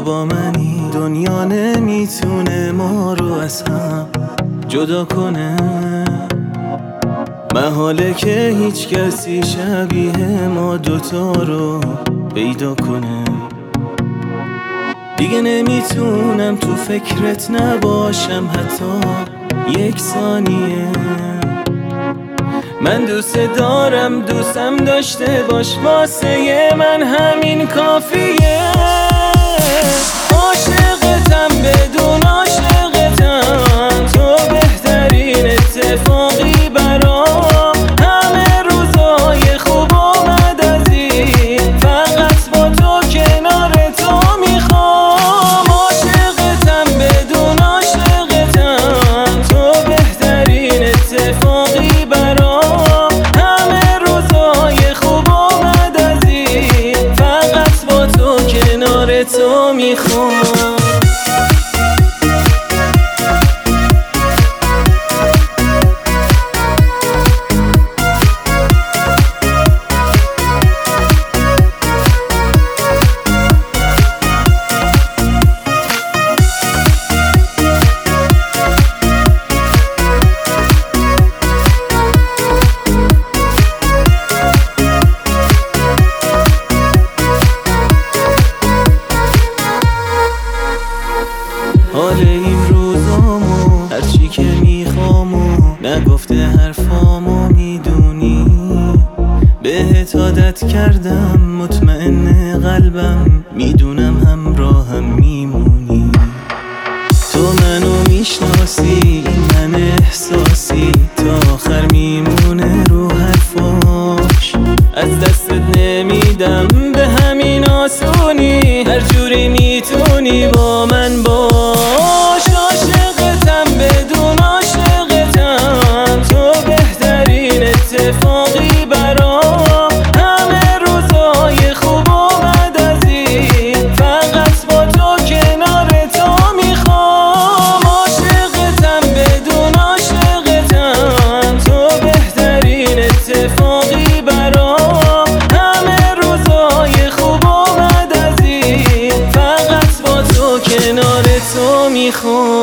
با منی، دنیا نمیتونه ما رو از هم جدا کنه. محاله که هیچ کسی شبیه ما دوتا رو پیدا کنه. دیگه نمیتونم تو فکرت نباشم حتی یک ثانیه. من دوست دارم، دوستم داشته باش، واسه من همین کافیه. عاشقتم بدون عاشقتم، تو بهترین اتفاقی برام. همه روزای خوب اومد از این، فقط با تو کنار تو میخوام. عاشقتم بدون عاشقتم، تو بهترین اتفاقی برام. همه روزای خوب اومد از این، فقط با تو کنار تو میخوام. حال این روزامو، هرچی که میخوامو، نگفته حرفامو میدونی. بهت عادت کردم، مطمئن قلبم، میدونم همراهم میمونی. تو منو میشناسی، من احساسی، تا آخر میمونه رو حرفاش. از دستت نمیدم به همین آسونی، هر جوری میتونی با من باش. عاشقتم بدون عاشقتم، تو بهترین اتفاقی برام. همه روزای خوب اومد از این، فقط با تو کنار تو میخوام. عاشقتم بدون عاشقتم، تو بهترین اتفاقی برام. همه روزای خوب اومد از این، فقط با تو کنار تو میخوام.